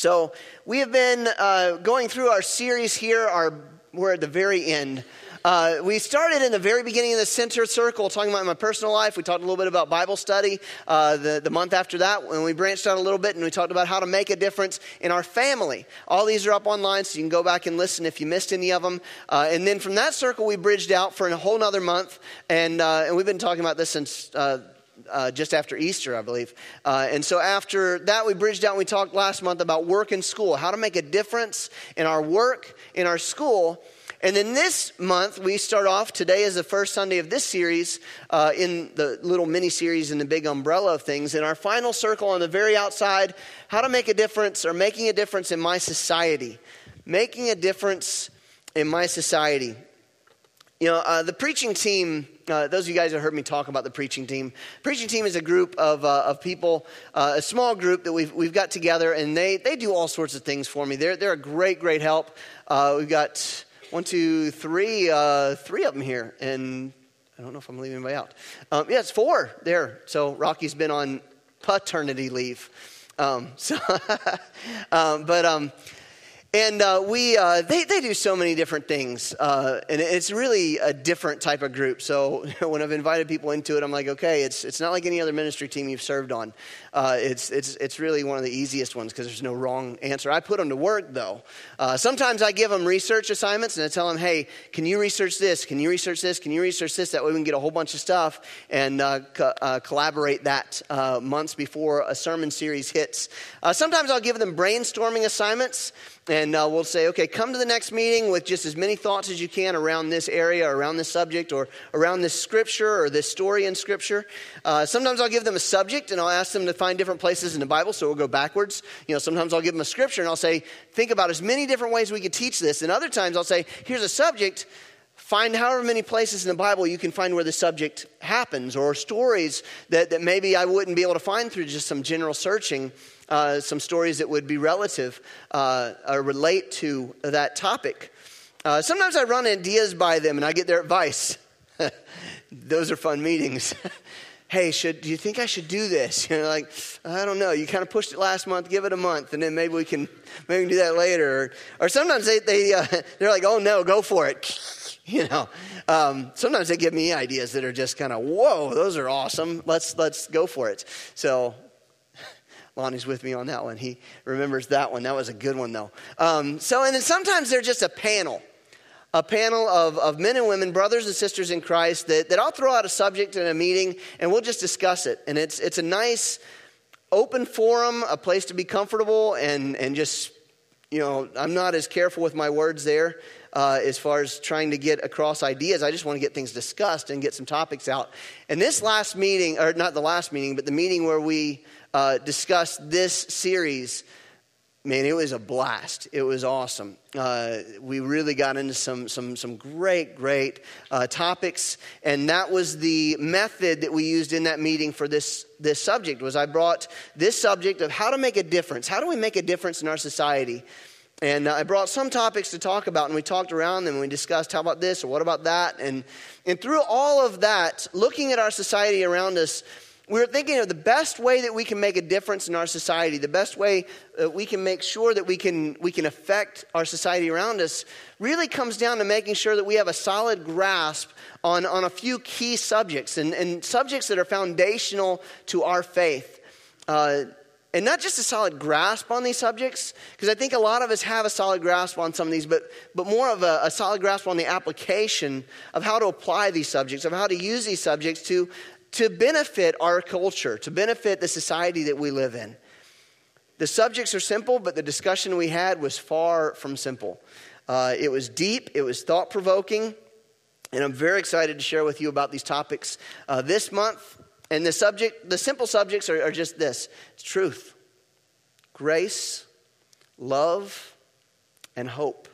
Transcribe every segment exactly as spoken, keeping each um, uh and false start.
So we have been uh, going through our series here. Our, we're at the very end. Uh, we started in the very beginning of the center circle, talking about my personal life. We talked a little bit about Bible study uh, the, the month after that, when we branched out a little bit, and we talked about how to make a difference in our family. All these are up online, so you can go back and listen if you missed any of them. Uh, and then from that circle, we bridged out for a whole nother month, and, uh, and we've been talking about this since Uh, Uh, just after Easter, I believe. Uh, and so after that, we bridged out and we talked last month about work and school, how to make a difference in our work, in our school. And then this month, we start off, today is the first Sunday of this series, uh, in the little mini-series in the big umbrella of things. In our final circle on the very outside, how to make a difference or making a difference in my society. Making a difference in my society. You know, uh, the preaching team, uh, those of you guys that heard me talk about the preaching team, preaching team is a group of uh, of people, uh, a small group that we've we've got together, and they they do all sorts of things for me. They're they're a great great help. Uh, we've got one, two, three, uh, three of them here, and I don't know if I'm leaving anybody out. Um, yeah, it's four there. So Rocky's been on paternity leave, um, so um, but. Um, And uh, we uh, they they do so many different things, uh, and it's really a different type of group. So when I've invited people into it, I'm like, okay, it's it's not like any other ministry team you've served on. Uh, it's it's it's really one of the easiest ones because there's no wrong answer. I put them to work though. Uh, sometimes I give them research assignments and I tell them, hey, can you research this? Can you research this? Can you research this? That way we can get a whole bunch of stuff and uh, co- uh, collaborate that uh, months before a sermon series hits. Uh, sometimes I'll give them brainstorming assignments. And uh, we'll say, okay, come to the next meeting with just as many thoughts as you can around this area, or around this subject, or around this scripture, or this story in scripture. Uh, sometimes I'll give them a subject, and I'll ask them to find different places in the Bible, so we'll go backwards. You know, sometimes I'll give them a scripture, and I'll say, think about as many different ways we could teach this. And other times I'll say, here's a subject. Find however many places in the Bible you can find where the subject happens, or stories that, that maybe I wouldn't be able to find through just some general searching. Uh, some stories that would be relative uh, or relate to that topic. Uh, sometimes I run ideas by them and I get their advice. Those are fun meetings. Hey, should do you think I should do this? You know, like, I don't know. You kind of pushed it last month. Give it a month, and then maybe we can maybe we can do that later. Or, or sometimes they they uh, they're like, oh no, go for it. You know. Um, sometimes they give me ideas that are just kind of whoa, those are awesome. Let's let's go for it. So. Lonnie's with me on that one. He remembers that one. That was a good one, though. Um, so, and then sometimes they're just a panel. A panel of, of men and women, brothers and sisters in Christ, that, that I'll throw out a subject in a meeting, and we'll just discuss it. And it's it's a nice, open forum, a place to be comfortable, and, and just, you know, I'm not as careful with my words there uh, as far as trying to get across ideas. I just want to get things discussed and get some topics out. And this last meeting, or not the last meeting, but the meeting where we Uh, discussed this series, man, it was a blast. It was awesome. Uh, we really got into some some some great, great uh, topics, and that was the method that we used in that meeting for this this subject. Was I brought this subject of how to make a difference. How do we make a difference in our society? And uh, I brought some topics to talk about, and we talked around them, and we discussed how about this or what about that, and and through all of that, looking at our society around us. We were thinking of the best way that we can make a difference in our society, the best way that we can make sure that we can we can affect our society around us really comes down to making sure that we have a solid grasp on, on a few key subjects and, and subjects that are foundational to our faith. Uh, and not just a solid grasp on these subjects, because I think a lot of us have a solid grasp on some of these, but, but more of a, a solid grasp on the application of how to apply these subjects, of how to use these subjects to to benefit our culture, to benefit the society that we live in. The subjects are simple, but the discussion we had was far from simple. Uh, it was deep, it was thought-provoking, and I'm very excited to share with you about these topics uh, this month. And the subject, the simple subjects are, are just this. It's truth, grace, love, and hope.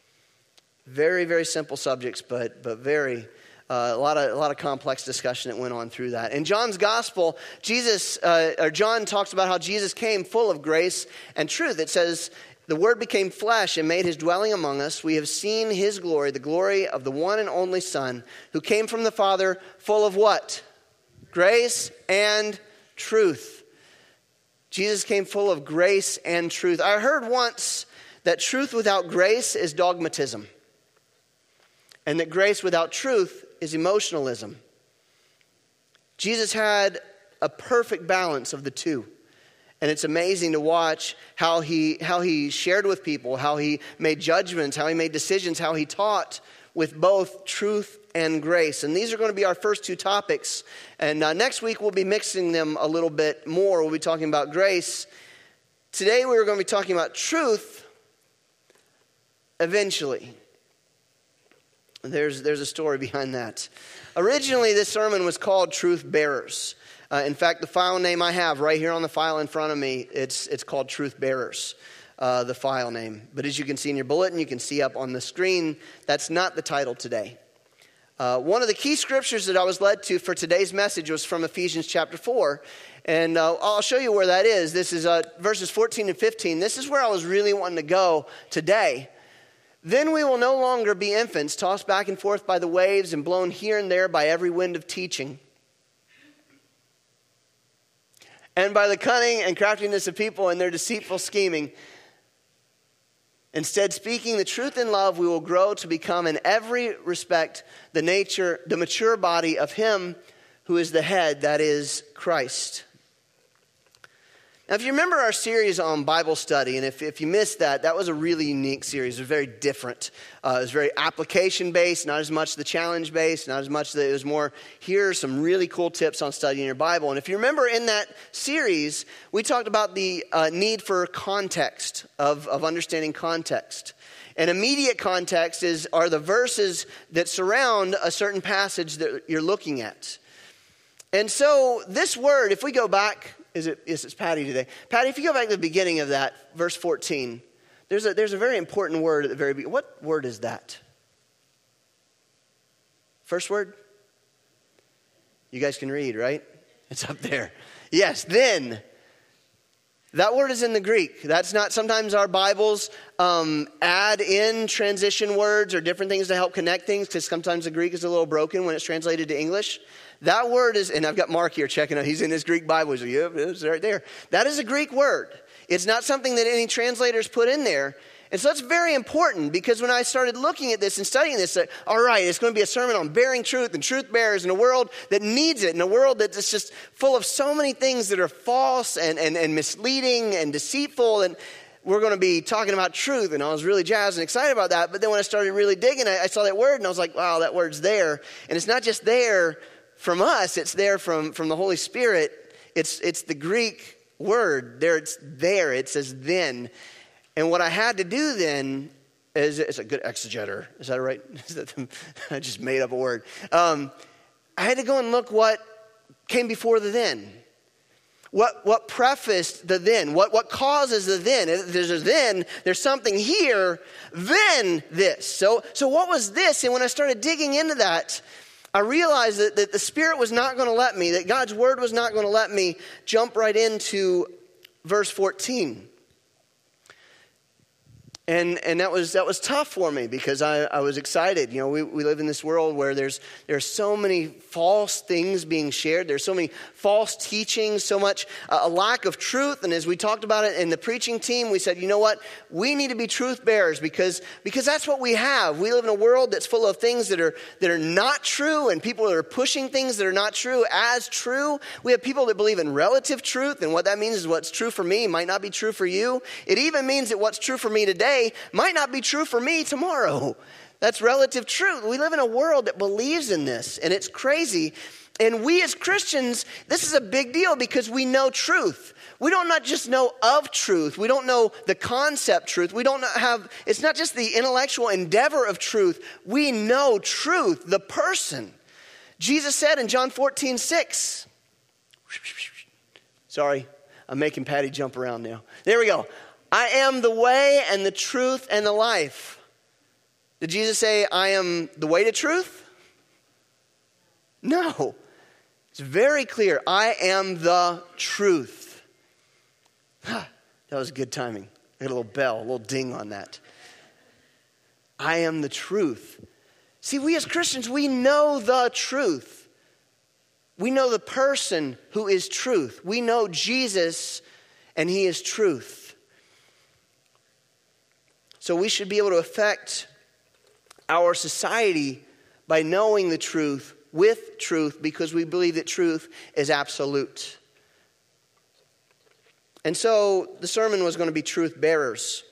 Very, very simple subjects, but but very Uh, a lot of a lot of complex discussion that went on through that. In John's gospel, Jesus uh, or John talks about how Jesus came full of grace and truth. It says, "The Word became flesh and made his dwelling among us. We have seen his glory, the glory of the one and only Son, who came from the Father, full of what? Grace and truth." Jesus came full of grace and truth. I heard once that truth without grace is dogmatism, and that grace without truth is emotionalism. Jesus had a perfect balance of the two. And it's amazing to watch how he how he shared with people, how he made judgments, how he made decisions, how he taught with both truth and grace. And these are going to be our first two topics. And uh, next week we'll be mixing them a little bit more. We'll be talking about grace. Today we're going to be talking about truth eventually. There's, there's a story behind that. Originally, this sermon was called Truth Bearers. Uh, in fact, the file name I have right here on the file in front of me, it's it's called Truth Bearers, uh, the file name. But as you can see in your bulletin, you can see up on the screen, that's not the title today. Uh, one of the key scriptures that I was led to for today's message was from Ephesians chapter four. And uh, I'll show you where that is. This is uh, verses fourteen and fifteen. This is where I was really wanting to go today. Then we will no longer be infants, tossed back and forth by the waves and blown here and there by every wind of teaching, and by the cunning and craftiness of people and their deceitful scheming. Instead, speaking the truth in love, we will grow to become in every respect the nature, the mature body of Him who is the head, that is Christ. Now, if you remember our series on Bible study, and if, if you missed that, that was a really unique series. It was very different. Uh, it was very application-based, not as much the challenge-based, not as much that it was more, here are some really cool tips on studying your Bible. And if you remember in that series, we talked about the uh, need for context, of, of understanding context. And immediate context is are the verses that surround a certain passage that you're looking at. And so this word, if we go back... Is it? Yes, it's Patty today. Patty, if you go back to the beginning of that, verse fourteen, there's a there's a very important word at the very beginning. What word is that? First word? You guys can read, right? It's up there. Yes, then. That word is in the Greek. That's not, sometimes our Bibles um, add in transition words or different things to help connect things, because sometimes the Greek is a little broken when it's translated to English. That word is, and I've got Mark here checking out, he's in his Greek Bible. He's like, yep, it's right there. That is a Greek word. It's not something that any translators put in there. And so that's very important, because when I started looking at this and studying this, uh, all right, it's going to be a sermon on bearing truth and truth bearers in a world that needs it, in a world that's just full of so many things that are false and, and, and misleading and deceitful. And we're going to be talking about truth. And I was really jazzed and excited about that. But then when I started really digging, I, I saw that word and I was like, wow, that word's there. And it's not just there from us, it's there from, from the Holy Spirit. It's, it's the Greek word. There, it's there. It says then. And what I had to do then is, it's a good exegeter. Is that right? Is that the, I just made up a word. Um, I had to go and look what came before the then. What what prefaced the then? What what causes the then? There's a then, there's something here, then this. So, so what was this? And when I started digging into that, I realized that, that the Spirit was not going to let me, that God's Word was not going to let me jump right into verse fourteen. And and that was that was tough for me, because I, I was excited. You know, we, we live in this world where there's there's so many false things being shared. There's so many false teachings, so much uh, a lack of truth. And as we talked about it in the preaching team, we said, you know what? We need to be truth bearers, because because that's what we have. We live in a world that's full of things that are that are not true, and people that are pushing things that are not true as true. We have people that believe in relative truth, and what that means is what's true for me might not be true for you. It even means that what's true for me today might not be true for me tomorrow. That's relative truth. We live in a world that believes in this, and it's crazy. And we as Christians, this is a big deal, because we know truth. We don't not just know of truth. We don't know the concept truth. We don't have, it's not just the intellectual endeavor of truth. We know truth, the person. Jesus said in John fourteen six, sorry, I'm making Patty jump around now. There we go. I am the way and the truth and the life. Did Jesus say, I am the way to truth? No. It's very clear. I am the truth. That was good timing. I got a little bell, a little ding on that. I am the truth. See, we as Christians, we know the truth. We know the person who is truth. We know Jesus and he is truth. So we should be able to affect our society by knowing the truth with truth, because we believe that truth is absolute. And so the sermon was going to be truth bearers.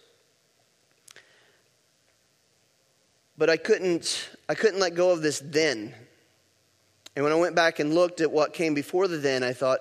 But I couldn't I couldn't let go of this then. And when I went back and looked at what came before the then, I thought,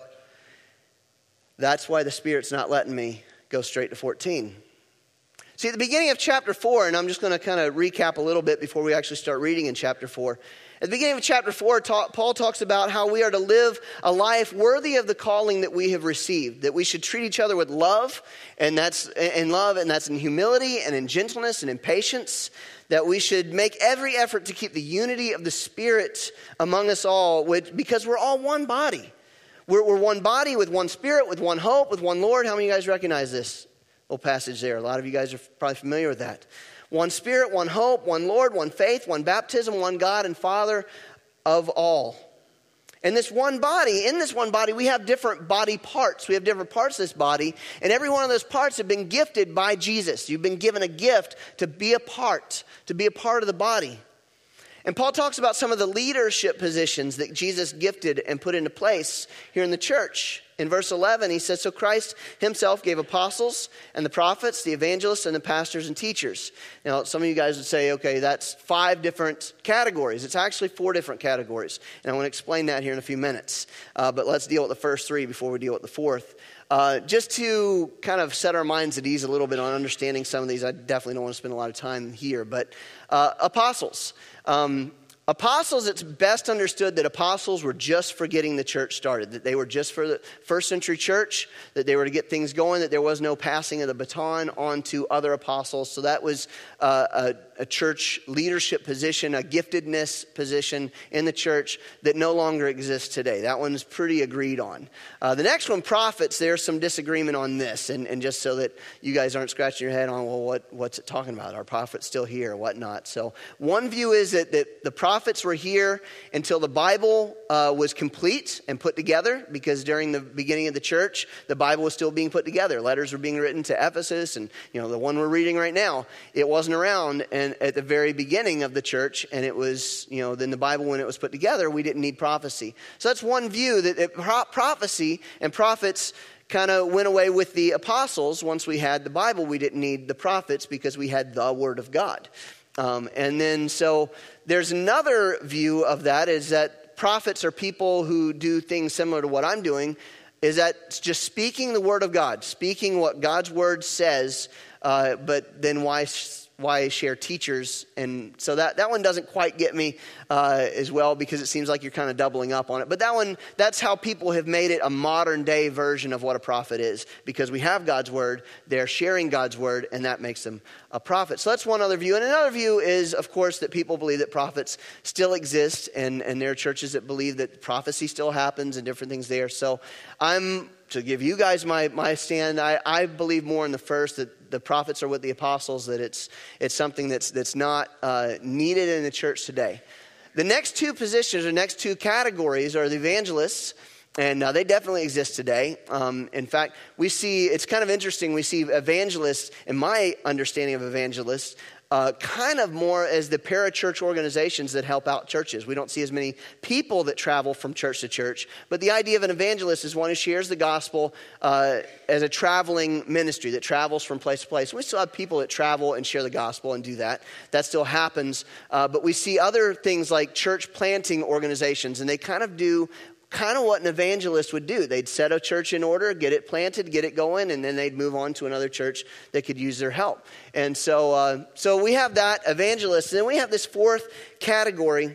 that's why the Spirit's not letting me go straight to fourteen. See, at the beginning of chapter four, and I'm just going to kind of recap a little bit before we actually start reading in chapter four. At the beginning of chapter four, Paul talks about how we are to live a life worthy of the calling that we have received, that we should treat each other with love, and that's in love, and that's in humility, and in gentleness, and in patience, that we should make every effort to keep the unity of the Spirit among us all, which, because we're all one body. We're, we're one body with one Spirit, with one hope, with one Lord. How many of you guys recognize this little passage there? A lot of you guys are probably familiar with that. One Spirit, one hope, one Lord, one faith, one baptism, one God and Father of all. And this one body, in this one body, we have different body parts. We have different parts of this body, and every one of those parts have been gifted by Jesus. You've been given a gift to be a part, to be a part of the body. And Paul talks about some of the leadership positions that Jesus gifted and put into place here in the church. In verse eleven, he says, so Christ himself gave apostles and the prophets, the evangelists, and the pastors and teachers. Now, some of you guys would say, okay, that's five different categories. It's actually four different categories. And I want to explain that here in a few minutes. Uh, but let's deal with the first three before we deal with the fourth. Uh, just to kind of set our minds at ease a little bit on understanding some of these, I definitely don't want to spend a lot of time here. But uh, apostles. Um Apostles, it's best understood that apostles were just for getting the church started, that they were just for the first century church, that they were to get things going, that there was no passing of the baton on to other apostles. So that was uh, a, a church leadership position, a giftedness position in the church that no longer exists today. That one's pretty agreed on. Uh, the next one, prophets, there's some disagreement on this. And, and just so that you guys aren't scratching your head on, well, what, what's it talking about? Are prophets still here or whatnot? So one view is that, that the prophets Prophets were here until the Bible uh, was complete and put together, because during the beginning of the church, the Bible was still being put together. Letters were being written to Ephesus, and you know the one we're reading right now, it wasn't around and at the very beginning of the church, and it was, you know, then the Bible, when it was put together, we didn't need prophecy. So that's one view, that it, pro- prophecy and prophets kind of went away with the apostles. Once we had the Bible, we didn't need the prophets because we had the Word of God. Um, and then so there's another view of that, is that prophets are people who do things similar to what I'm doing, is that just speaking the word of God, speaking what God's word says, uh, but then why why share teachers? And so that, that one doesn't quite get me uh, as well, because it seems like you're kind of doubling up on it. But that one, that's how people have made it a modern day version of what a prophet is, because we have God's word, they're sharing God's word, and that makes them a prophet. So that's one other view. And another view is, of course, that people believe that prophets still exist, and, and there are churches that believe that prophecy still happens and different things there. So I'm, to give you guys my, my stand, I, I believe more in the first, that the prophets are with the apostles, that it's it's something that's that's not uh, needed in the church today. The next two positions, or next two categories, are the evangelists, and uh, they definitely exist today. Um, in fact, we see, it's kind of interesting, we see evangelists, in my understanding of evangelists, Uh, kind of more as the parachurch organizations that help out churches. We don't see as many people that travel from church to church, but the idea of an evangelist is one who shares the gospel uh, as a traveling ministry that travels from place to place. We still have people that travel and share the gospel and do that. That still happens, uh, but we see other things like church planting organizations, and they kind of do kind of what an evangelist would do. They'd set a church in order, get it planted, get it going, and then they'd move on to another church that could use their help. And so uh, so we have that, evangelists. And then we have this fourth category.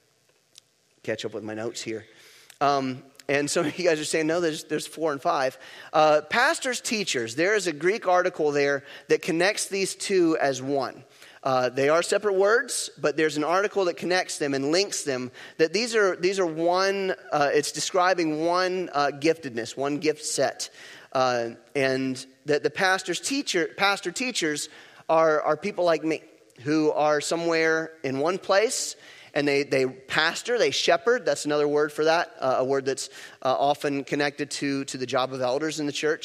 Catch up with my notes here. Um, and some of you guys are saying, no, there's, there's four and five. Uh, pastors, teachers. There is a Greek article there that connects these two as one. Uh, they are separate words, but there's an article that connects them and links them. That these are these are one. Uh, it's describing one uh, giftedness, one gift set, uh, and that the pastors, teacher, pastor teachers are are people like me who are somewhere in one place. And they, they pastor, they shepherd. That's another word for that, uh, a word that's uh, often connected to, to the job of elders in the church.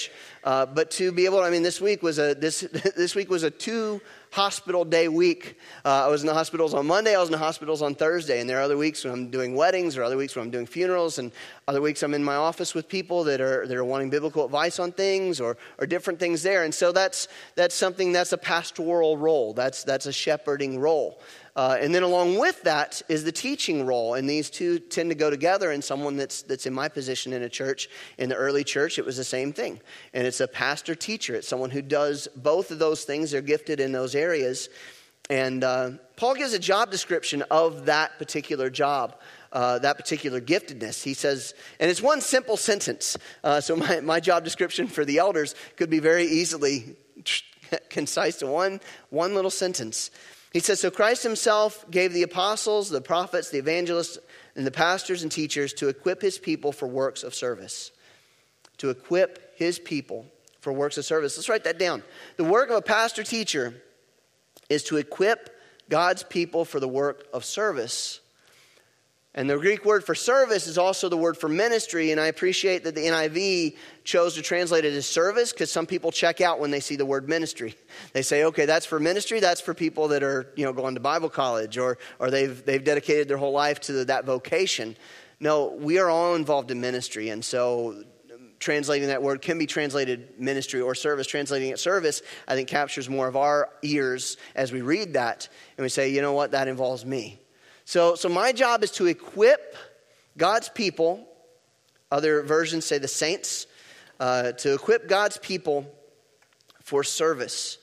Uh, but to be able, I mean, this week was a this this week was a two hospital day week. Uh, I was in the hospitals on Monday. I was in the hospitals on Thursday. And there are other weeks when I'm doing weddings, or other weeks when I'm doing funerals, and other weeks I'm in my office with people that are that are wanting biblical advice on things, or or different things there. And so that's that's something that's a pastoral role. That's that's a shepherding role. Uh, and then along with that is the teaching role, and these two tend to go together. And someone that's that's in my position in a church, in the early church, it was the same thing. And it's a pastor teacher. It's someone who does both of those things. They're gifted in those areas. And uh, Paul gives a job description of that particular job, uh, that particular giftedness. He says, and it's one simple sentence. Uh, so my, my job description for the elders could be very easily concise to one one little sentence. He says, so Christ himself gave the apostles, the prophets, the evangelists, and the pastors and teachers to equip his people for works of service. To equip his people for works of service. Let's write that down. The work of a pastor teacher is to equip God's people for the work of service. And the Greek word for service is also the word for ministry. And I appreciate that the N I V chose to translate it as service, because some people check out when they see the word ministry. They say, okay, that's for ministry. That's for people that are, you know, going to Bible college, or or they've they've dedicated their whole life to that vocation. No, we are all involved in ministry. And so translating that word can be translated ministry or service. Translating it service, I think, captures more of our ears as we read that. And we say, you know what, that involves me. So, so my job is to equip God's people. Other versions say the saints. Uh, to equip God's people for service.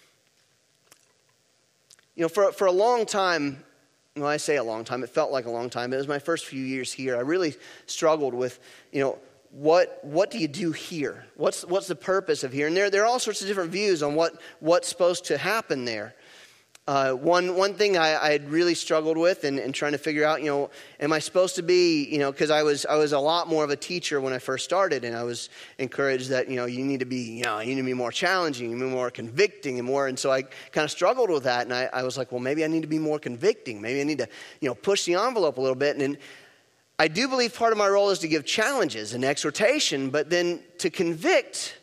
You know, for, for a long time, well, I say a long time, it felt like a long time. It was my first few years here. I really struggled with, you know, what what do you do here? What's what's the purpose of here? And there, there are all sorts of different views on what, what's supposed to happen there. Uh, one one thing I, I had really struggled with, and, and trying to figure out, you know, am I supposed to be, you know, because I was I was a lot more of a teacher when I first started, and I was encouraged that, you know, you need to be, you know, you need to be more challenging, you need to be more convicting, and more, and so I kind of struggled with that, and I, I was like, well, maybe I need to be more convicting, maybe I need to, you know, push the envelope a little bit, and then I do believe part of my role is to give challenges and exhortation, but then to convict,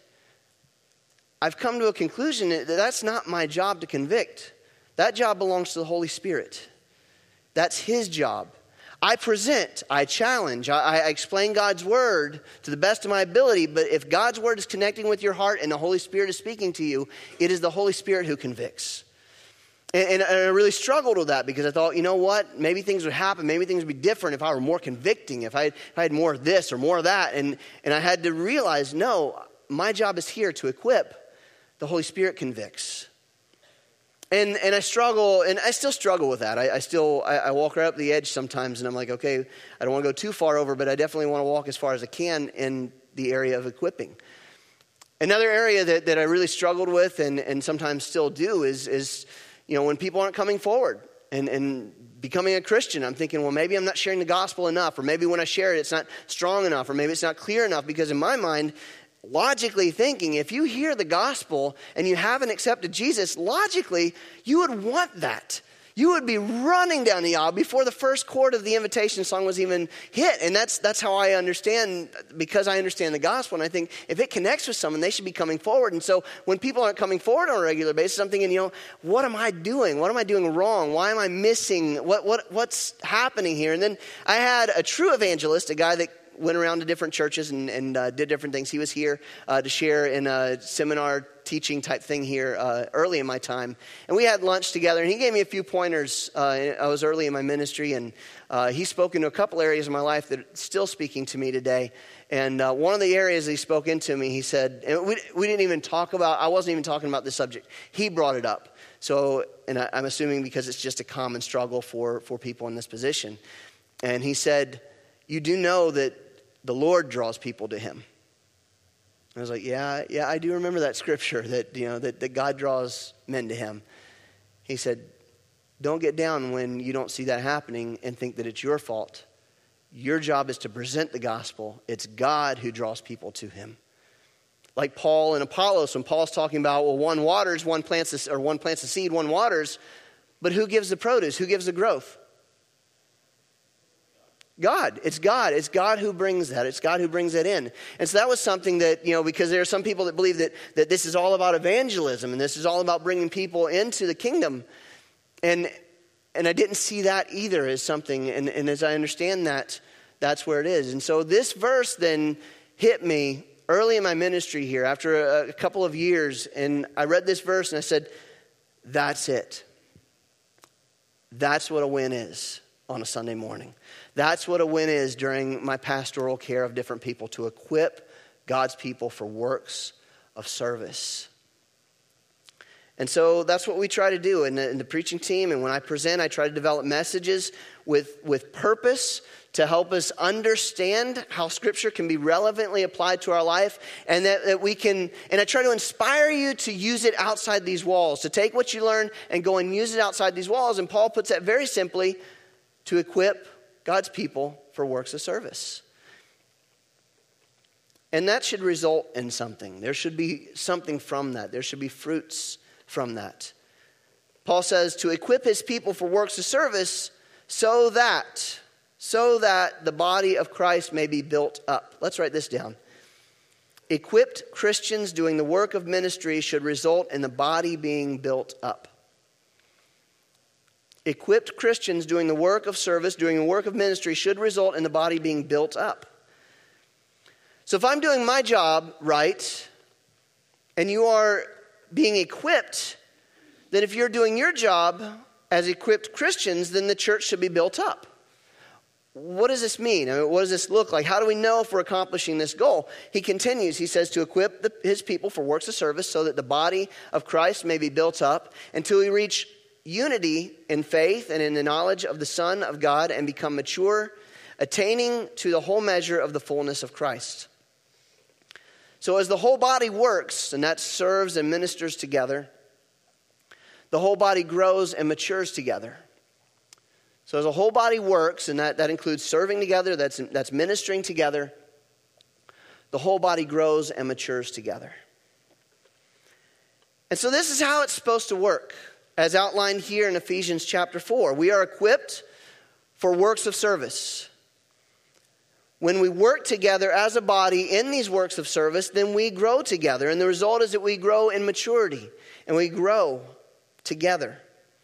I've come to a conclusion that that's not my job to convict. That job belongs to the Holy Spirit. That's his job. I present, I challenge, I, I explain God's word to the best of my ability, but if God's word is connecting with your heart and the Holy Spirit is speaking to you, it is the Holy Spirit who convicts. And, and I really struggled with that, because I thought, you know what, maybe things would happen, maybe things would be different if I were more convicting, if I, if I had more of this or more of that. And, and I had to realize, no, my job is here to equip. The Holy Spirit convicts. And and I struggle, and I still struggle with that. I, I still, I, I walk right up the edge sometimes, and I'm like, okay, I don't want to go too far over, but I definitely want to walk as far as I can in the area of equipping. Another area that, that I really struggled with, and, and sometimes still do, is, is, you know, when people aren't coming forward and, and becoming a Christian, I'm thinking, well, maybe I'm not sharing the gospel enough, or maybe when I share it, it's not strong enough, or maybe it's not clear enough, because in my mind, logically thinking, if you hear the gospel and you haven't accepted Jesus, logically, you would want that. You would be running down the aisle before the first chord of the invitation song was even hit. And that's that's how I understand, because I understand the gospel. And I think if it connects with someone, they should be coming forward. And so when people aren't coming forward on a regular basis, I'm thinking, you know, what am I doing? What am I doing wrong? Why am I missing? What what what's happening here? And then I had a true evangelist, a guy that went around to different churches and, and uh, did different things. He was here uh, to share in a seminar teaching type thing here uh, early in my time. And we had lunch together, and he gave me a few pointers. Uh, I was early in my ministry, and uh, he spoke into a couple areas of my life that are still speaking to me today. And uh, one of the areas he spoke into me, he said, and we, we didn't even talk about, I wasn't even talking about this subject. He brought it up. So, and I, I'm assuming because it's just a common struggle for, for people in this position. And he said, you do know that the Lord draws people to him. I was like, yeah, yeah, I do remember that scripture that, you know, that, that God draws men to him. He said, don't get down when you don't see that happening and think that it's your fault. Your job is to present the gospel. It's God who draws people to him. Like Paul and Apollos, when Paul's talking about, well, one waters, one plants the, or one plants the seed, one waters, but who gives the produce? Who gives the growth? God. It's God. It's God who brings that. It's God who brings that in. And so that was something that, you know, because there are some people that believe that, that this is all about evangelism and this is all about bringing people into the kingdom. And and I didn't see that either as something. And, and as I understand that, that's where it is. And so this verse then hit me early in my ministry here after a, a couple of years. And I read this verse and I said, that's it. That's what a win is on a Sunday morning. That's what a win is during my pastoral care of different people, to equip God's people for works of service. And so that's what we try to do in the, in the preaching team. And when I present, I try to develop messages with, with purpose to help us understand how Scripture can be relevantly applied to our life, and that, that we can, and I try to inspire you to use it outside these walls, to take what you learn and go and use it outside these walls. And Paul puts that very simply, to equip God's people for works of service. And that should result in something. There should be something from that. There should be fruits from that. Paul says to equip his people for works of service so that, so that the body of Christ may be built up. Let's write this down. Equipped Christians doing the work of ministry should result in the body being built up. Equipped Christians doing the work of service, doing the work of ministry, should result in the body being built up. So if I'm doing my job right, and you are being equipped, then if you're doing your job as equipped Christians, then the church should be built up. What does this mean? I mean, what does this look like? How do we know if we're accomplishing this goal? He continues, he says, to equip the, his people for works of service so that the body of Christ may be built up until we reach unity in faith and in the knowledge of the Son of God and become mature, attaining to the whole measure of the fullness of Christ. So as the whole body works, and that serves and ministers together, the whole body grows and matures together. So as a whole body works, and that, that includes serving together, that's, that's ministering together, the whole body grows and matures together. And so this is how it's supposed to work. As outlined here in Ephesians chapter four, we are equipped for works of service. When we work together as a body in these works of service, then we grow together. And the result is that we grow in maturity and we grow together.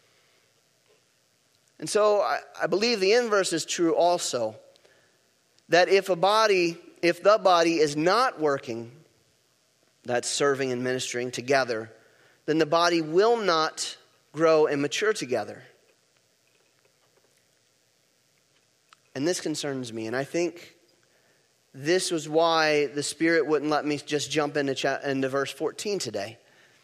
And so I, I believe the inverse is true also. That if a body, if the body is not working, that's serving and ministering together, then the body will not grow and mature together. And this concerns me. And I think this was why the Spirit wouldn't let me just jump into, cha- into verse fourteen today.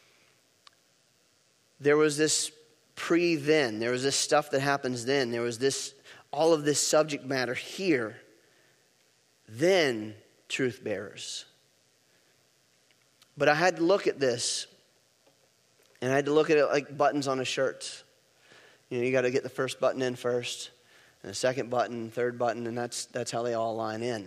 There was this pre-then. There was this stuff that happens then. There was this, all of this subject matter here. Then truth bearers. But I had to look at this. And I had to look at it like buttons on a shirt. You know, you got to get the first button in first, and the second button, third button, and that's that's how they all line in.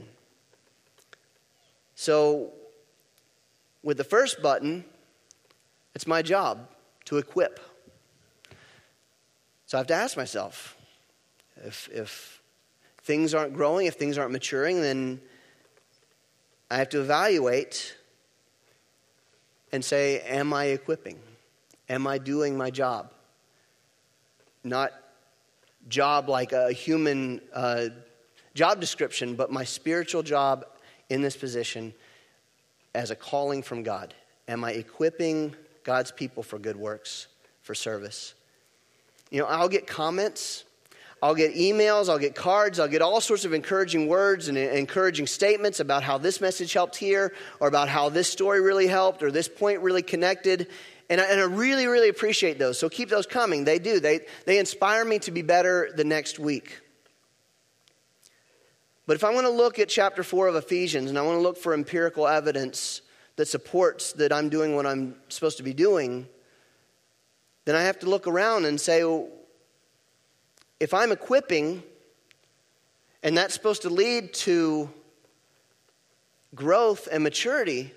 So, with the first button, it's my job to equip. So I have to ask myself, if if things aren't growing, if things aren't maturing, then I have to evaluate and say, am I equipping? Am I doing my job? Not job like a human uh, job description, but my spiritual job in this position as a calling from God. Am I equipping God's people for good works, for service? You know, I'll get comments, I'll get emails, I'll get cards, I'll get all sorts of encouraging words and encouraging statements about how this message helped here, or about how this story really helped, or this point really connected. And I, and I really, really appreciate those. So keep those coming. They do. They, they inspire me to be better the next week. But if I'm going to look at chapter four of Ephesians, and I want to look for empirical evidence that supports that I'm doing what I'm supposed to be doing, then I have to look around and say, well, if I'm equipping, and that's supposed to lead to growth and maturity,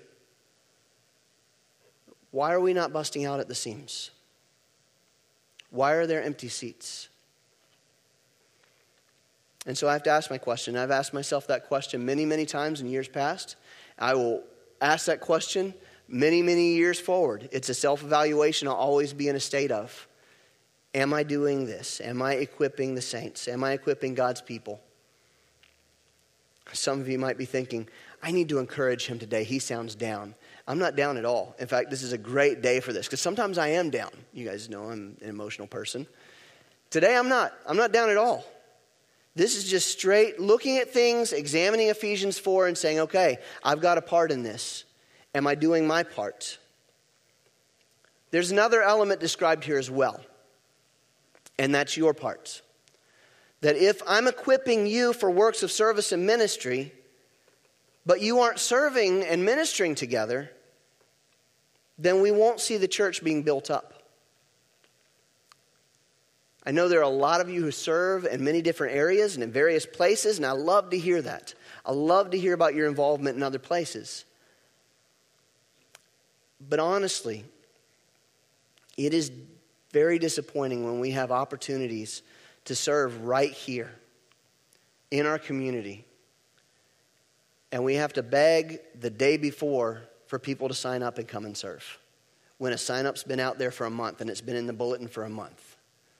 why are we not busting out at the seams? Why are there empty seats? And so I have to ask my question. I've asked myself that question many, many times in years past. I will ask that question many, many years forward. It's a self-evaluation I'll always be in a state of. Am I doing this? Am I equipping the saints? Am I equipping God's people? Some of you might be thinking, I need to encourage him today. He sounds down. I'm not down at all. In fact, this is a great day for this because sometimes I am down. You guys know I'm an emotional person. Today I'm not. I'm not down at all. This is just straight looking at things, examining Ephesians four and saying, okay, I've got a part in this. Am I doing my part? There's another element described here as well, and that's your part. That if I'm equipping you for works of service and ministry, but you aren't serving and ministering together, then we won't see the church being built up. I know there are a lot of you who serve in many different areas and in various places, and I love to hear that. I love to hear about your involvement in other places. But honestly, it is very disappointing when we have opportunities to serve right here in our community, and we have to beg the day before for people to sign up and come and serve when a sign-up's been out there for a month and it's been in the bulletin for a month.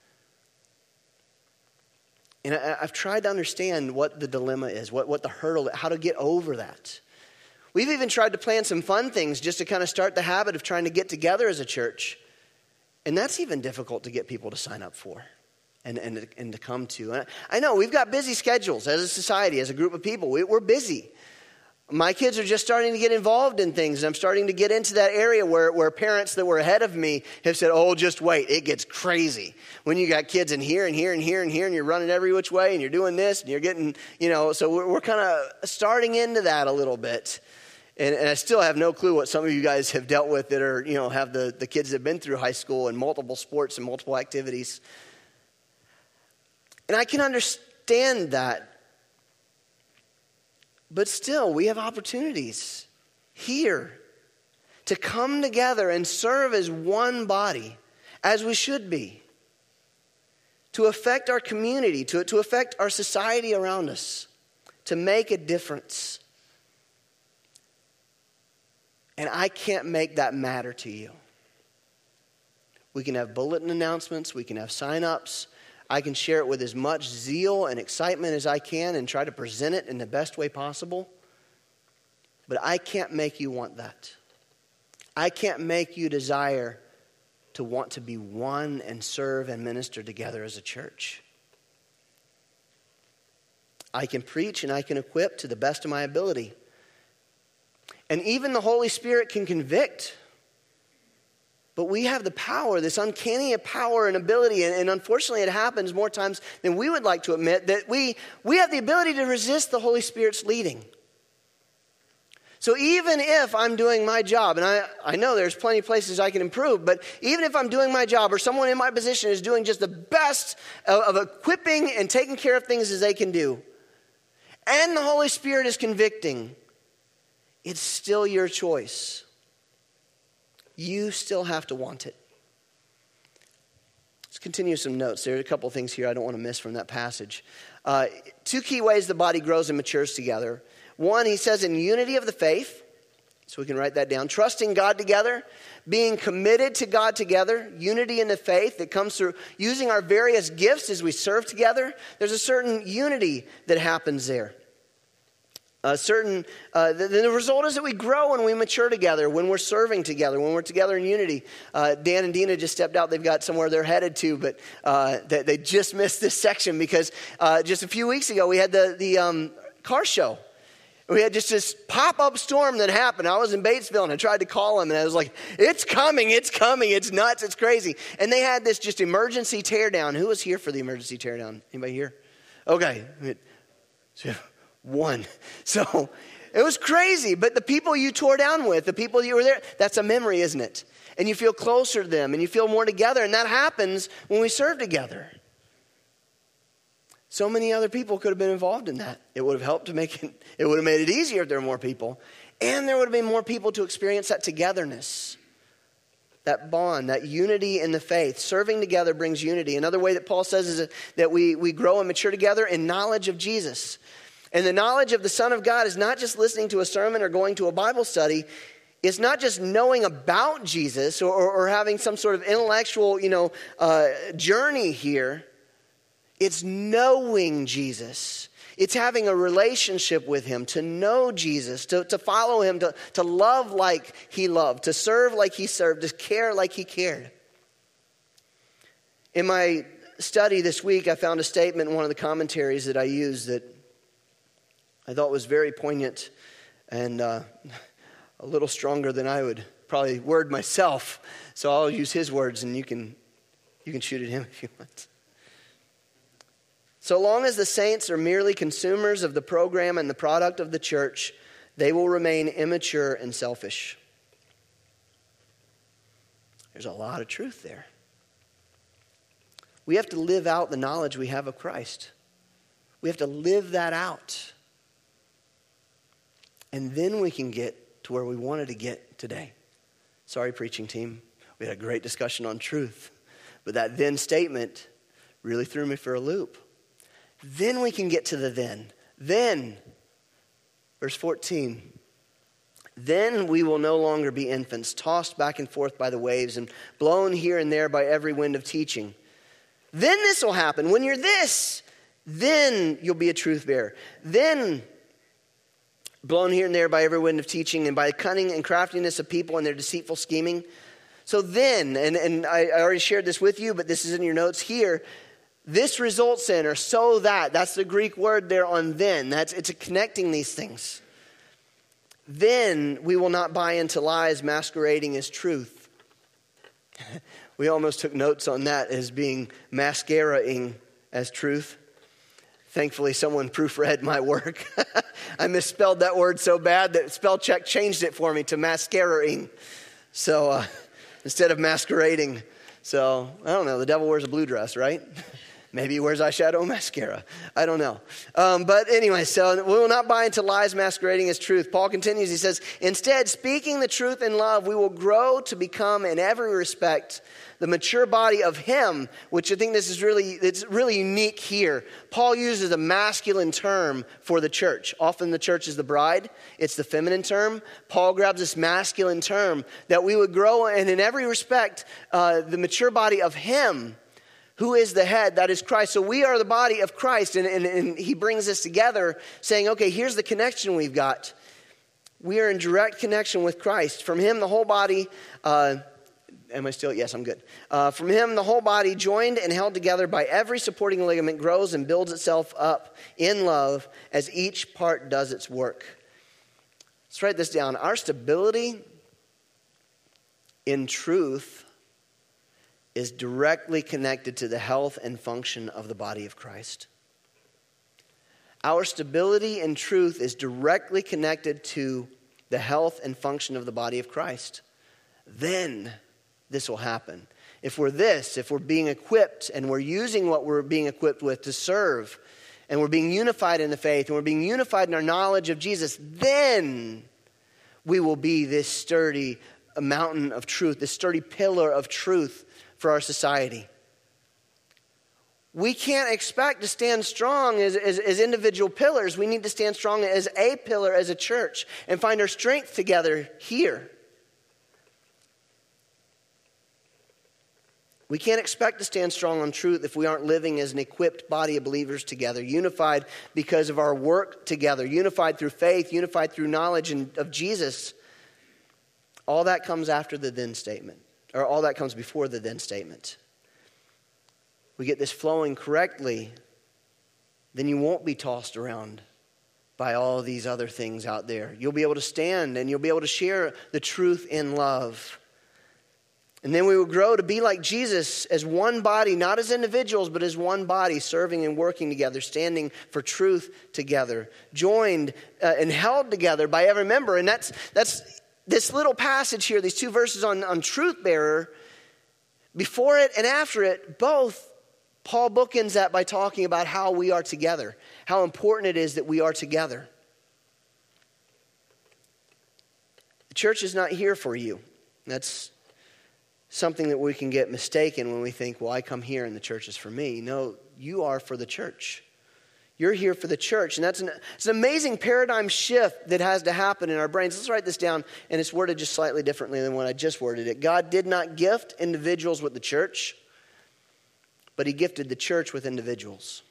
And I, I've tried to understand what the dilemma is, what, what the hurdle, how to get over that. We've even tried to plan some fun things just to kind of start the habit of trying to get together as a church. And that's even difficult to get people to sign up for and, and, and to come to. And I know we've got busy schedules as a society, as a group of people. We, we're busy. My kids are just starting to get involved in things. And I'm starting to get into that area where, where parents that were ahead of me have said, oh, just wait. It gets crazy. When you got kids in here and here and here and here and you're running every which way and you're doing this and you're getting, you know, so we're, we're kind of starting into that a little bit. And, and I still have no clue what some of you guys have dealt with that are, you know, have the, the kids that have been through high school and multiple sports and multiple activities. And I can understand that. But still, we have opportunities here to come together and serve as one body, as we should be, to affect our community, to, to affect our society around us, to make a difference. And I can't make that matter to you. We can have bulletin announcements, we can have sign-ups. I can share it with as much zeal and excitement as I can and try to present it in the best way possible. But I can't make you want that. I can't make you desire to want to be one and serve and minister together as a church. I can preach and I can equip to the best of my ability. And even the Holy Spirit can convict. But we have the power, this uncanny power and ability, and, and unfortunately it happens more times than we would like to admit, that we, we have the ability to resist the Holy Spirit's leading. So even if I'm doing my job, and I, I know there's plenty of places I can improve, but even if I'm doing my job or someone in my position is doing just the best of, of equipping and taking care of things as they can do, and the Holy Spirit is convicting, it's still your choice. You still have to want it. Let's continue some notes. There are a couple of things here I don't want to miss from that passage. Uh, two key ways the body grows and matures together. One, he says in unity of the faith. So we can write that down. Trusting God together. Being committed to God together. Unity in the faith that comes through using our various gifts as we serve together. There's a certain unity that happens there. A certain, uh, the, the result is that we grow and we mature together when we're serving together, when we're together in unity. Uh, Dan and Dina just stepped out. They've got somewhere they're headed to, but uh, they, they just missed this section because uh, just a few weeks ago we had the, the um, car show. We had just this pop-up storm that happened. I was in Batesville and I tried to call them and I was like, it's coming, it's coming, it's nuts, it's crazy. And they had this just emergency teardown. Who was here for the emergency teardown? Anybody here? Okay. So, One. So it was crazy, but the people you tore down with, the people you were there, that's a memory, isn't it? And you feel closer to them and you feel more together, and that happens when we serve together. So many other people could have been involved in that. It would have helped to make it, it would have made it easier if there were more people, and there would have been more people to experience that togetherness. that bond, that unity in the faith. Serving together brings unity. Another way that Paul says is that we, we grow and mature together in knowledge of Jesus. And the knowledge of the Son of God is not just listening to a sermon or going to a Bible study. It's not just knowing about Jesus or, or, or having some sort of intellectual, you know, uh, journey here. It's knowing Jesus. It's having a relationship with him, to know Jesus, to, to follow him, to, to love like he loved, to serve like he served, to care like he cared. In my study this week, I found a statement in one of the commentaries that I used that I thought was very poignant and uh, a little stronger than I would probably word myself. So I'll use his words, and you can you can shoot at him if you want. So long as the saints are merely consumers of the program and the product of the church, they will remain immature and selfish. There's a lot of truth there. We have to live out the knowledge we have of Christ. We have to live that out. And then we can get to where we wanted to get today. Sorry, preaching team. We had a great discussion on truth. But that then statement really threw me for a loop. Then we can get to the then. Then, verse fourteen. Then we will no longer be infants, tossed back and forth by the waves and blown here and there by every wind of teaching. Then this will happen. When you're this, then you'll be a truth bearer. Then, blown here and there by every wind of teaching and by the cunning and craftiness of people and their deceitful scheming. So then, and, and I, I already shared this with you, but this is in your notes here. This results in, or so that, that's the Greek word there on then. That's it's connecting these things. Then we will not buy into lies masquerading as truth. We almost took notes on that as being masquerading as truth. Thankfully, someone proofread my work. I misspelled that word so bad that spell check changed it for me to masquerading. So uh, instead of masquerading. So I don't know. The devil wears a blue dress, right? Maybe he wears eyeshadow and mascara. I don't know. Um, but anyway, so we will not buy into lies masquerading as truth. Paul continues. He says, instead, speaking the truth in love, we will grow to become in every respect the mature body of him, which I think this is really, it's really unique here. Paul uses a masculine term for the church. Often the church is the bride. It's the feminine term. Paul grabs this masculine term that we would grow and in every respect, uh, the mature body of him, who is the head, that is Christ. So we are the body of Christ. And, and, and he brings this together saying, okay, here's the connection we've got. We are in direct connection with Christ. From him, the whole body, uh, am I still? Yes, I'm good. Uh, from him, the whole body, joined and held together by every supporting ligament, grows and builds itself up in love as each part does its work. Let's write this down. Our stability in truth is directly connected to the health and function of the body of Christ. Our stability in truth is directly connected to the health and function of the body of Christ. Then this will happen. If we're this, if we're being equipped and we're using what we're being equipped with to serve, and we're being unified in the faith, and we're being unified in our knowledge of Jesus, then we will be this sturdy mountain of truth, this sturdy pillar of truth for our society. We can't expect to stand strong as, as, as individual pillars. We need to stand strong as a pillar, as a church, and find our strength together here. We can't expect to stand strong on truth if we aren't living as an equipped body of believers together, unified because of our work together, unified through faith, unified through knowledge of Jesus. All that comes after the then statement. Or all that comes before the then statement. We get this flowing correctly, then you won't be tossed around by all these other things out there. You'll be able to stand and you'll be able to share the truth in love. And then we will grow to be like Jesus as one body, not as individuals, but as one body, serving and working together, standing for truth together, joined uh, and held together by every member. And that's that's this little passage here, these two verses on, on truth bearer, before it and after it, both Paul bookends that by talking about how we are together, how important it is that we are together. The church is not here for you. That's something that we can get mistaken when we think, well, I come here and the church is for me. No, you are for the church. You're here for the church. And that's an, it's an amazing paradigm shift that has to happen in our brains. Let's write this down, and it's worded just slightly differently than when I just worded it. God did not gift individuals with the church, but he gifted the church with individuals.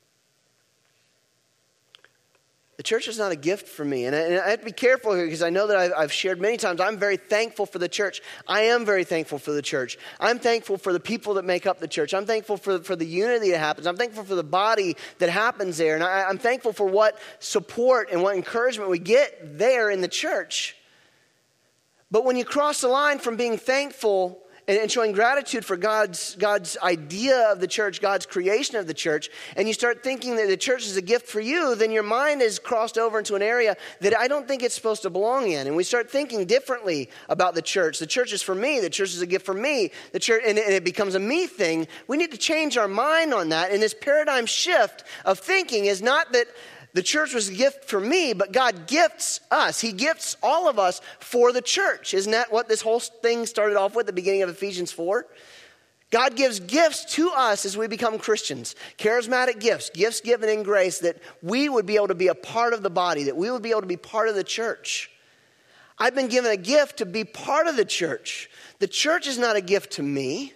The church is not a gift for me. And I, and I have to be careful here because I know that I've, I've shared many times, I'm very thankful for the church. I am very thankful for the church. I'm thankful for the people that make up the church. I'm thankful for, for the unity that happens. I'm thankful for the body that happens there. And I, I'm thankful for what support and what encouragement we get there in the church. But when you cross the line from being thankful and showing gratitude for God's, God's idea of the church, God's creation of the church, and you start thinking that the church is a gift for you, then your mind is crossed over into an area that I don't think it's supposed to belong in. And we start thinking differently about the church. The church is for me. The church is a gift for me. The church, and it becomes a me thing. We need to change our mind on that. And this paradigm shift of thinking is not that the church was a gift for me, but God gifts us. He gifts all of us for the church. Isn't that what this whole thing started off with at the beginning of Ephesians four? God gives gifts to us as we become Christians. Charismatic gifts, gifts given in grace that we would be able to be a part of the body, that we would be able to be part of the church. I've been given a gift to be part of the church. The church is not a gift to me.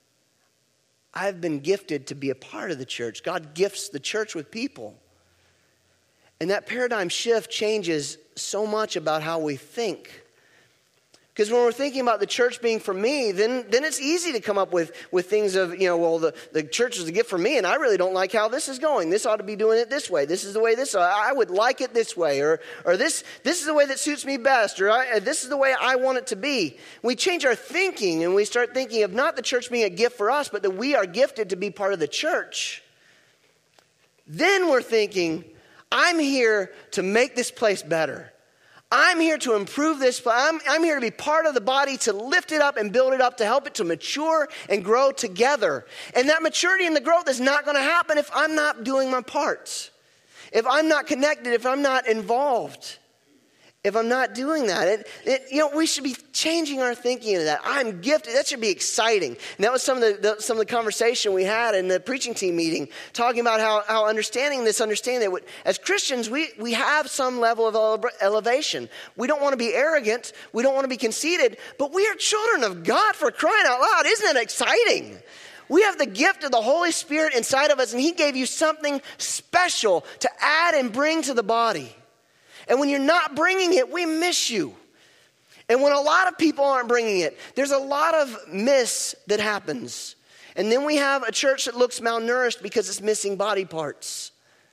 I've been gifted to be a part of the church. God gifts the church with people. And that paradigm shift changes so much about how we think. Because when we're thinking about the church being for me, then, then it's easy to come up with, with things of, you know, well, the, the church is a gift for me, and I really don't like how this is going. This ought to be doing it this way. This is the way this, I would like it this way. Or, or this, this is the way that suits me best. Or I, this is the way I want it to be. We change our thinking, and we start thinking of not the church being a gift for us, but that we are gifted to be part of the church. Then we're thinking, I'm here to make this place better. I'm here to improve this place. I'm, I'm here to be part of the body, to lift it up and build it up, to help it to mature and grow together. And that maturity and the growth is not going to happen if I'm not doing my parts. If I'm not connected, if I'm not involved. If I'm not doing that, it, it, you know, we should be changing our thinking into that. I'm gifted. That should be exciting. And that was some of the, the some of the conversation we had in the preaching team meeting, talking about how, how understanding this understanding that we, as Christians, we, we have some level of ele- elevation. We don't want to be arrogant. We don't want to be conceited, but we are children of God, for crying out loud. Isn't that exciting? We have the gift of the Holy Spirit inside of us, and he gave you something special to add and bring to the body. And when you're not bringing it, we miss you. And when a lot of people aren't bringing it, there's a lot of miss that happens. And then we have a church that looks malnourished because it's missing body parts.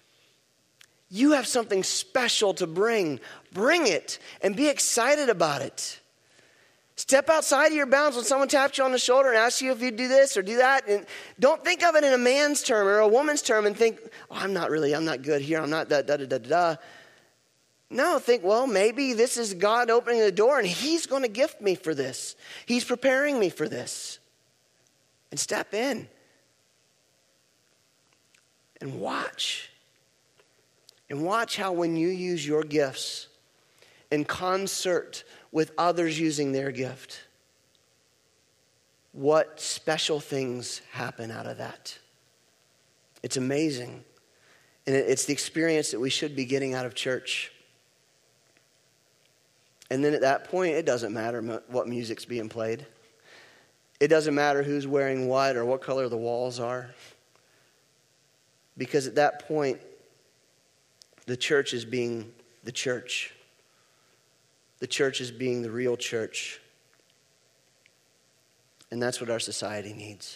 You have something special to bring. Bring it and be excited about it. Step outside of your bounds when someone taps you on the shoulder and asks you if you do this or do that. And don't think of it in a man's term or a woman's term and think, oh, I'm not really, I'm not good here. I'm not da da da da da. No, think, well, maybe this is God opening the door and he's going to gift me for this. He's preparing me for this. And step in. And watch. And watch how when you use your gifts in concert with others using their gift, what special things happen out of that. It's amazing. And it's the experience that we should be getting out of church. And then at that point, it doesn't matter what music's being played. It doesn't matter who's wearing what or what color the walls are. Because at that point, the church is being the church. The church is being the real church. And that's what our society needs.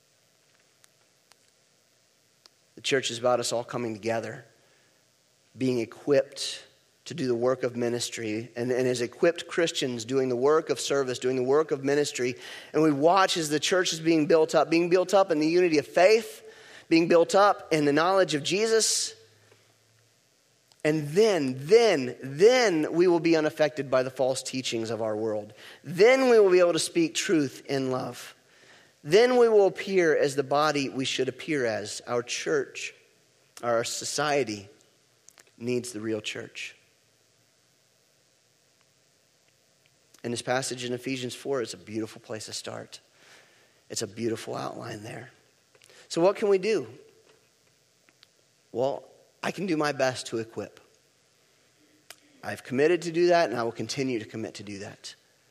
The church is about us all coming together, being equipped to do the work of ministry, and, and as equipped Christians doing the work of service, doing the work of ministry. And we watch as the church is being built up, being built up in the unity of faith, being built up in the knowledge of Jesus. And then, then, then we will be unaffected by the false teachings of our world. Then we will be able to speak truth in love. Then we will appear as the body we should appear as. Our church, our society needs the real church. And this passage in Ephesians four is a beautiful place to start. It's a beautiful outline there. So what can we do? Well, I can do my best to equip. I've committed to do that, and I will continue to commit to do that.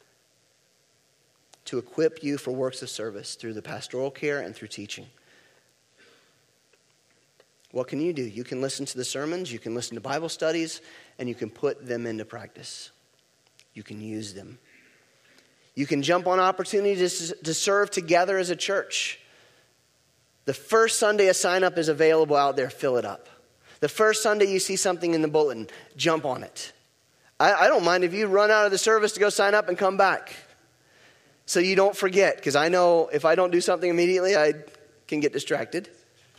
To equip you for works of service through the pastoral care and through teaching. What can you do? You can listen to the sermons, you can listen to Bible studies, and you can put them into practice. You can use them. You can jump on opportunities to serve together as a church. The first Sunday a sign-up is available out there, fill it up. The first Sunday you see something in the bulletin, jump on it. I, I don't mind if you run out of the service to go sign up and come back. So you don't forget, because I know if I don't do something immediately, I can get distracted.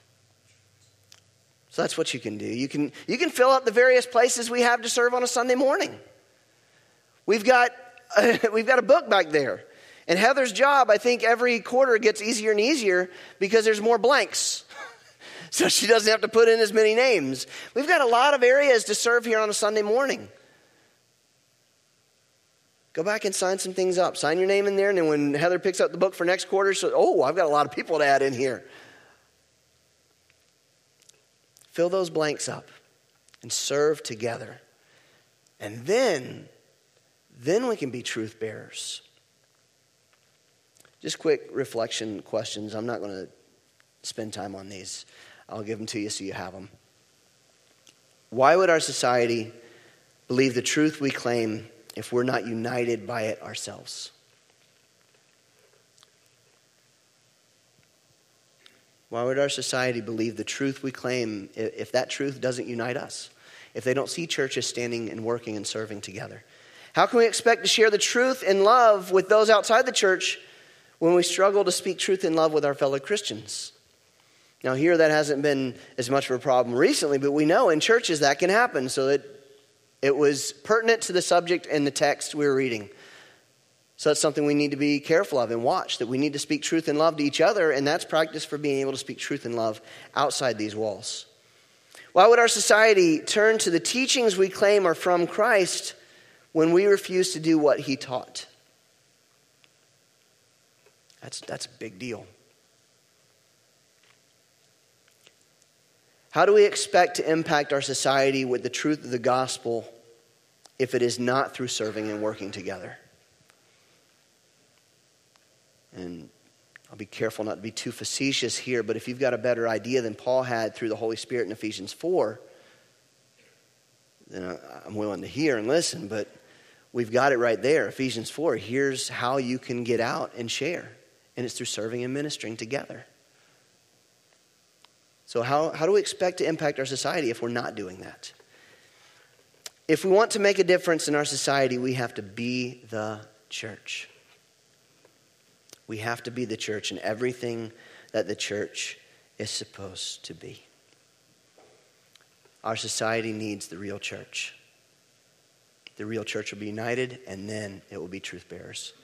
So that's what you can do. You can, you can fill up the various places we have to serve on a Sunday morning. We've got, uh, we've got a book back there. And Heather's job, I think, every quarter gets easier and easier because there's more blanks. So she doesn't have to put in as many names. We've got a lot of areas to serve here on a Sunday morning. Go back and sign some things up. Sign your name in there, and then when Heather picks up the book for next quarter, so oh, I've got a lot of people to add in here. Fill those blanks up and serve together. And then, then we can be truth bearers. Just quick reflection questions. I'm not going to spend time on these. I'll give them to you so you have them. Why would our society believe the truth we claim if we're not united by it ourselves? Why would our society believe the truth we claim if that truth doesn't unite us? If they don't see churches standing and working and serving together? How can we expect to share the truth in love with those outside the church when we struggle to speak truth in love with our fellow Christians? Now here that hasn't been as much of a problem recently, but we know in churches that can happen, so that it was pertinent to the subject in the text we were reading. So that's something we need to be careful of and watch, that we need to speak truth and love to each other, and that's practice for being able to speak truth and love outside these walls. Why would our society turn to the teachings we claim are from Christ when we refuse to do what he taught? That's, that's a big deal. How do we expect to impact our society with the truth of the gospel if it is not through serving and working together? And I'll be careful not to be too facetious here, but if you've got a better idea than Paul had through the Holy Spirit in Ephesians four, then I'm willing to hear and listen, but we've got it right there. Ephesians four, here's how you can get out and share. And it's through serving and ministering together. So how, how do we expect to impact our society if we're not doing that? If we want to make a difference in our society, we have to be the church. We have to be the church in everything that the church is supposed to be. Our society needs the real church. The real church will be united, and then it will be truth bearers.